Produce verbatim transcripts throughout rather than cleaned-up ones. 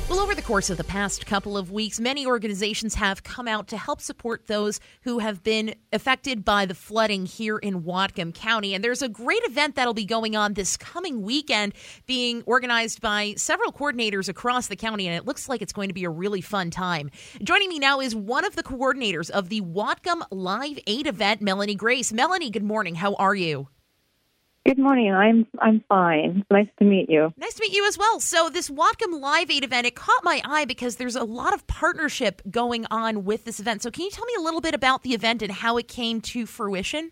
Well, over the course of the past couple of weeks, many organizations have come out to help support those who have been affected by the flooding here in Whatcom County. And there's a great event that'll be going on this coming weekend, being organized by several coordinators across the county, and it looks like it's going to be a really fun time. Joining me now is one of the coordinators of the Whatcom Live Aid event, Melanie Grace. Melanie, good morning. How are you? Good morning. I'm I'm fine. Nice to meet you. Nice to meet you as well. So this Whatcom Live Aid event, it caught my eye because there's a lot of partnership going on with this event. So can you tell me a little bit about the event and how it came to fruition?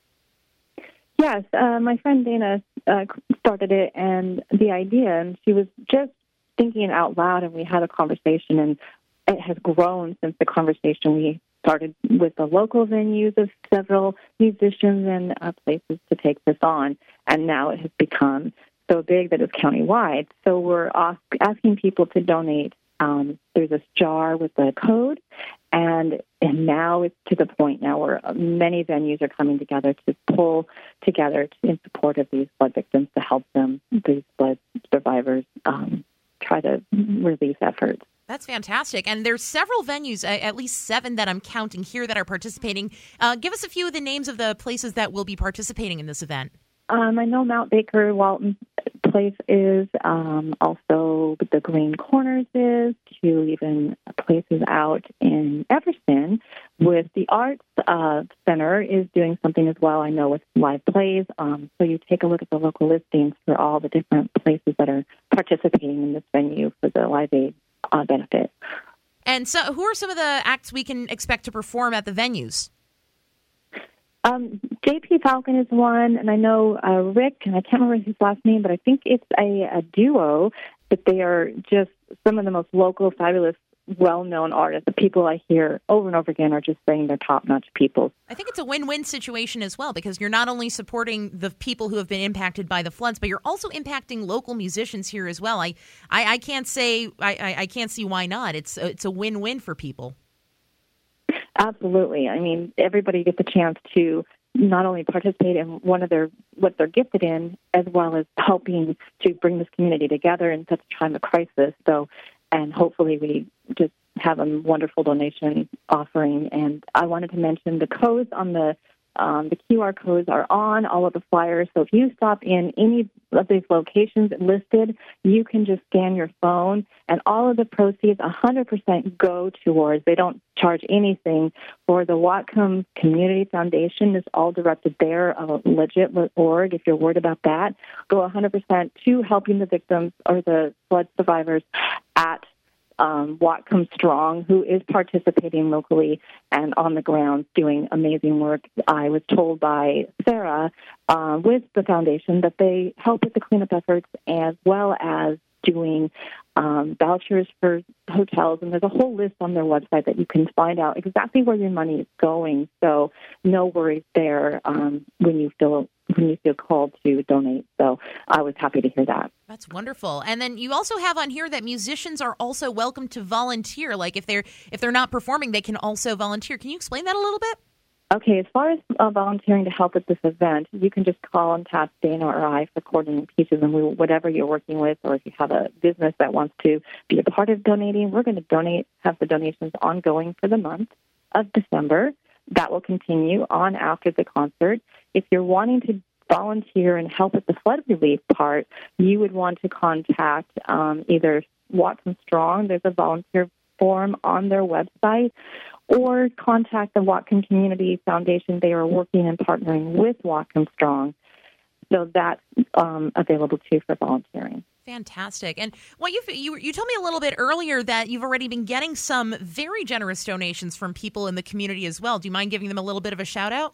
Yes, uh, my friend Dana uh, started it, and the idea, and she was just thinking out loud, and we had a conversation, and it has grown since the conversation we started with the local venues of several musicians and uh, places to take this on, and now it has become so big that it's countywide. So we're ask, asking people to donate. Um, there's a jar with a code, and and now it's to the point now where many venues are coming together to pull together to, in support of these flood victims to help them, these flood survivors, um, try to relief efforts. That's fantastic. And there's several venues, at least seven that I'm counting here, that are participating. Uh, give us a few of the names of the places that will be participating in this event. Um, I know Mount Baker Walton Place is, um, also the Green Corners is, to even places out in Everson with the Arts uh, Center is doing something as well, I know, with live plays. Um, so you take a look at the local listings for all the different places that are participating in this venue for the Live Aid Uh, benefit. And so who are some of the acts we can expect to perform at the venues? Um, J P Falcon is one, and I know uh, Rick, and I can't remember his last name, but I think it's a, a duo, but they are just some of the most local, fabulous, well-known artists. The people I hear over and over again are just saying they're top-notch people. I think it's a win-win situation as well, because you're not only supporting the people who have been impacted by the floods, but you're also impacting local musicians here as well. I, I, I can't say I, I, I can't see why not. It's a, it's a win-win for people. Absolutely. I mean, everybody gets a chance to not only participate in one of their what they're gifted in, as well as helping to bring this community together in such a time of crisis. So. And hopefully we just have a wonderful donation offering. And I wanted to mention the codes on the um, the Q R codes are on all of the flyers. So if you stop in any of these locations listed, you can just scan your phone, and all of the proceeds, one hundred percent go towards. They don't charge anything for the Whatcom Community Foundation. Is all directed there, uh, legit dot org. If you're worried about that, go one hundred percent to helping the victims or the flood survivors at um, Whatcom Strong, who is participating locally and on the ground doing amazing work. I was told by Sarah uh, with the foundation that they help with the cleanup efforts as well as doing um, vouchers for hotels, and there's a whole list on their website that you can find out exactly where your money is going. So no worries there um, when you feel when you feel called to donate. So I was happy to hear that. That's wonderful. And then you also have on here that musicians are also welcome to volunteer. Like if they're if they're not performing, they can also volunteer. Can you explain that a little bit? Okay, as far as uh, volunteering to help at this event, you can just call and tap Dana or I for coordinating pieces, and we, whatever you're working with, or if you have a business that wants to be a part of donating, we're going to donate, have the donations ongoing for the month of December. That will continue on after the concert. If you're wanting to volunteer and help with the flood relief part, you would want to contact um, either Whatcom Strong. There's a volunteer form on their website, or contact the Whatcom Community Foundation. They are working and partnering with Whatcom Strong. So that's um, available, too, for volunteering. Fantastic. And well, you, you you told me a little bit earlier that you've already been getting some very generous donations from people in the community as well. Do you mind giving them a little bit of a shout-out?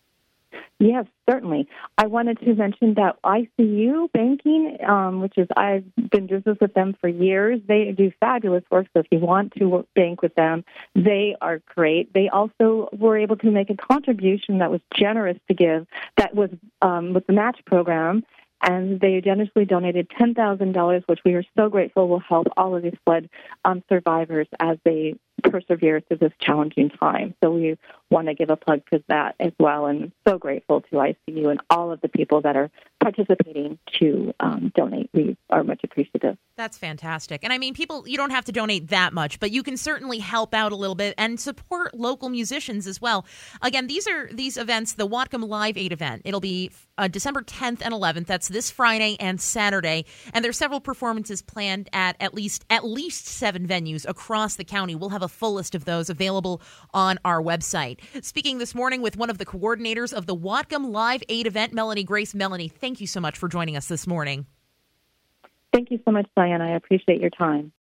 Yes, certainly. I wanted to mention that I C U Banking, um, which is I've been business with them for years. They do fabulous work. So if you want to work, bank with them, they are great. They also were able to make a contribution that was generous to give. That was um, with the match program. And they generously donated ten thousand dollars, which we are so grateful will help all of these flood um, survivors as they persevere through this challenging time. So we want to give a plug for that as well. And so grateful to I C U and all of the people that are participating to um, donate. We are much appreciative. That's fantastic. And I mean, people, you don't have to donate that much, but you can certainly help out a little bit and support local musicians as well. Again, these are these events, the Whatcom Live Aid event. It'll be uh, December tenth and eleventh. That's this Friday and Saturday. And there's several performances planned at at least at least seven venues across the county. We'll have a full list of those available on our website. Speaking this morning with one of the coordinators of the Whatcom Live Aid event, Melanie Grace. Melanie, thank you so much for joining us this morning. Thank you so much, Diana. I appreciate your time.